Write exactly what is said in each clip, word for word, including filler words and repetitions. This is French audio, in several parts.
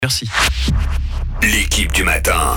Merci. L'équipe du matin.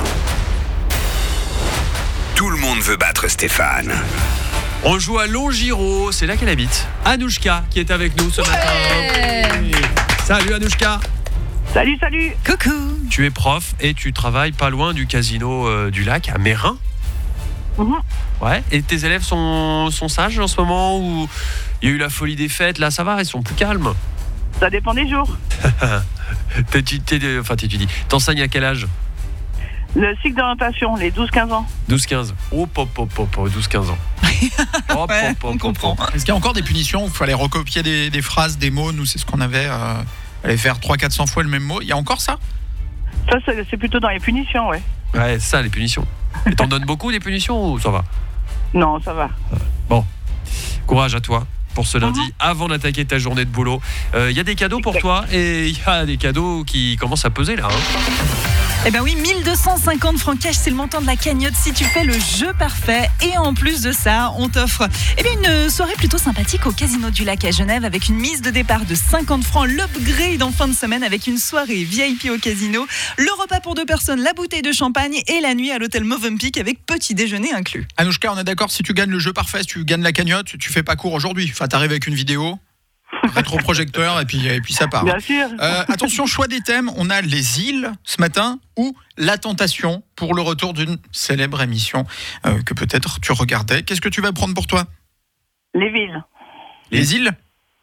Tout le monde veut battre Stéphane. On joue à Longiro, c'est là qu'elle habite. Anouchka qui est avec nous ce ouais matin. Salut Anouchka. Salut, salut. Coucou. Tu es prof et tu travailles pas loin du casino euh, du lac à Mérin. Mhm. Ouais. Et tes élèves sont, sont sages en ce moment où il y a eu la folie des fêtes? Là, ça va, ils sont plus calmes. Ça dépend des jours. T'étu- t'é- enfin, t'étudies. T'enseignes à quel âge? Le cycle d'orientation, les douze quinze ans. douze quinze. Oh, pop, pop, pop, douze quinze ans. Oh, Ouais, pop, pop, on pop, comprend. pop. Est-ce qu'il y a encore des punitions où il fallait recopier des, des phrases, des mots? Nous, c'est ce qu'on avait. Euh, aller faire trois cents quatre cents fois le même mot. Il y a encore ça? Ça, c'est, c'est plutôt dans les punitions, ouais. Ouais, c'est ça, les punitions. Et t'en donnes beaucoup, des punitions, ou ça va? Non, ça va. Courage à toi pour ce lundi, avant d'attaquer ta journée de boulot. Il euh, y a des cadeaux pour toi et il y a des cadeaux qui commencent à peser là. Hein. Eh ben oui, mille deux cent cinquante francs cash, c'est le montant de la cagnotte si tu fais le jeu parfait. Et en plus de ça, on t'offre eh bien, une soirée plutôt sympathique au Casino du Lac à Genève avec une mise de départ de cinquante francs, l'upgrade en fin de semaine avec une soirée V I P au casino, le repas pour deux personnes, la bouteille de champagne et la nuit à l'hôtel Movenpick avec petit déjeuner inclus. Anouchka, on est d'accord, si tu gagnes le jeu parfait, si tu gagnes la cagnotte, tu fais pas court aujourd'hui. Enfin, t'arrives avec une vidéo, rétroprojecteur et puis, et puis ça part. Bien sûr. Euh, attention, choix des thèmes. On a les îles ce matin ou la tentation pour le retour d'une célèbre émission euh, que peut-être tu regardais. Qu'est-ce que tu vas prendre pour toi? Les villes. Les îles?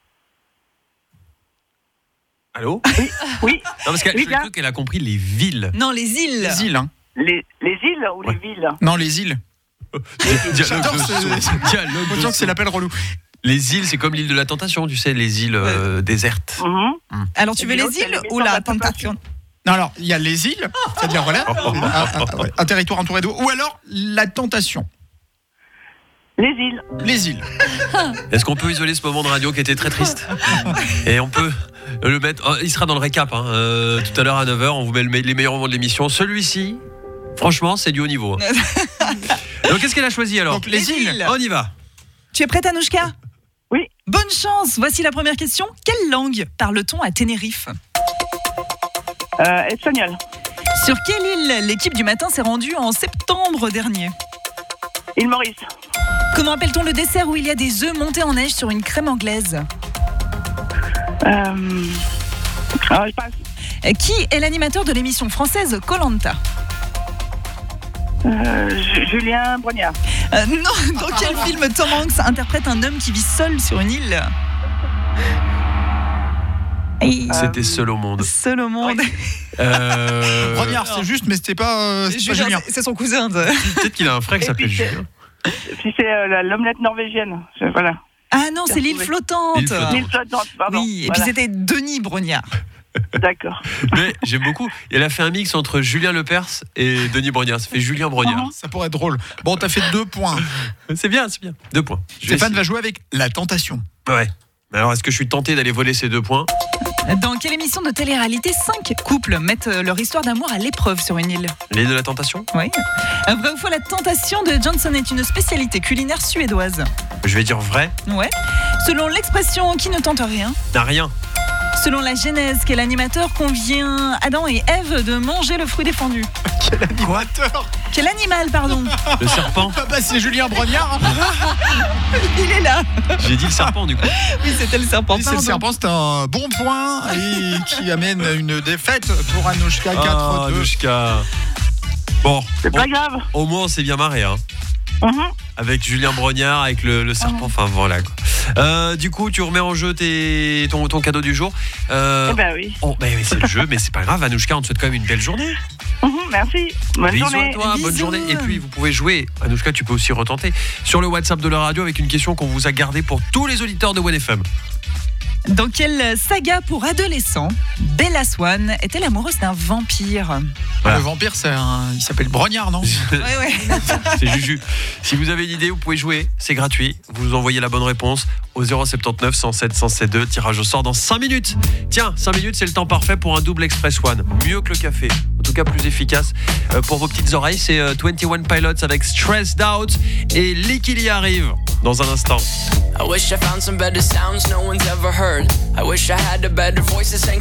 Allô? Oui. Non, parce qu'elle Oui, je là. crois qu'elle a compris les villes. Non, les îles. Les îles, hein. Les, les îles ou Ouais. les villes? Non, les îles. Dialogue de ce- son. Dialogue de Autant que son. c'est l'appel relou. Les îles, c'est comme l'île de la Tentation, tu sais, les îles euh, désertes. Mhm. Alors tu veux Et les l'autre, c'est îles les ou maisons la d'adaptation. tentation? Non, alors, il y a les îles, c'est-à-dire, voilà, un, un- ouais, un territoire entouré d'eau, ou alors la tentation. Les îles. Les îles. Est-ce qu'on peut isoler ce moment de radio qui était très triste? Et on peut le mettre. Oh, il sera dans le récap. Hein. Euh, tout à l'heure à neuf heures, on vous met le me- les meilleurs moments de l'émission. Celui-ci, franchement, c'est du haut niveau. Hein. Donc, qu'est-ce qu'elle a choisi alors? Donc, les Les îles. îles. On y va. Tu es prête, Anouchka? Oui. Bonne chance. Voici la première question. Quelle langue parle-t-on à Tenerife? Euh, espagnol. Sur quelle île l'équipe du matin s'est rendue en septembre dernier? Île Maurice. Comment appelle-t-on le dessert où il y a des œufs montés en neige sur une crème anglaise? Euh... Ah, je passe. Qui est l'animateur de l'émission française Koh-Lanta? Euh, Ju- Julien Brognard. Euh, Non, dans quel film Tom Hanks interprète un homme qui vit seul sur une île? Et- C'était seul au monde. Seul au monde. Euh, Brognard, c'est juste, mais c'était pas, euh, c'était pas Julien, Julien. c'est- c'est son cousin. de- Peut-être qu'il a un frère qui Et s'appelle puis, c'est- Julien. Puis c'est euh, la- l'omelette norvégienne. Je- Voilà. Ah non, c'est l'île retrouvé. flottante. L'île flottante. L'île flottante, pardon. Oui, et Voilà. puis c'était Denis Brognard. D'accord. Mais j'aime beaucoup. Elle a fait un mix entre Julien Lepers et Denis Brognard. Ça fait Julien Brognard. Ça pourrait être drôle. Bon, t'as fait deux points. C'est bien, c'est bien. Deux points. Je vais Stéphane essayer. va jouer avec la tentation. Ouais. Alors, est-ce que je suis tenté d'aller voler ces deux points? Dans quelle émission de télé-réalité cinq couples mettent euh, leur histoire d'amour à l'épreuve sur une île? L'île de la Tentation? Oui. Un vrai ou faux, la tentation de Johnson est une spécialité culinaire suédoise. Je vais dire vrai. Ouais. Selon l'expression qui ne tente rien, N'a rien. selon la Genèse, quel animateur convient Adam et Ève de manger le fruit défendu? Quel animateur? Quel animal, pardon? Le serpent? Ah bah, c'est Julien Brognard. Il est là. J'ai dit le serpent du coup. Oui, c'était le serpent, Oui, c'est le pardon. serpent, c'est un bon point et qui amène une défaite pour Anouchka Ah, quatre deux. Anouchka. Bon, C'est bon, pas grave. au moins on s'est bien marré, hein. Mhm. Avec Julien Brognard, avec le, le serpent, enfin voilà quoi. Euh, du coup, tu remets en jeu tes, ton, ton cadeau du jour. Euh, Eh ben oui. oh, bah oui, c'est le jeu, mais c'est pas grave, Anouchka, on te souhaite quand même une belle journée. Mhm, merci. Bonne Bisous journée. à toi, bonne Bisous. journée. Et puis vous pouvez jouer, Anouchka, tu peux aussi retenter sur le WhatsApp de la radio avec une question qu'on vous a gardée pour tous les auditeurs de One F M. Dans quelle saga pour adolescents Bella Swan est-elle amoureuse d'un vampire? Voilà. Le vampire, c'est un... il s'appelle Brognard, non? Ouais, ouais. C'est Juju. Si vous avez une idée, vous pouvez jouer, c'est gratuit. Vous envoyez la bonne réponse au zéro soixante-dix-neuf cent sept cent soixante-deux. Tirage au sort dans cinq minutes. Tiens, cinq minutes, c'est le temps parfait pour un double Express One. Mieux que le café. En tout cas, plus efficace. Euh, pour vos petites oreilles, c'est euh, vingt et un Pilots avec Stressed Out. Et Licky arrive dans un instant. I wish I found some better sounds no one's ever heard. I wish I had a better voice to sing.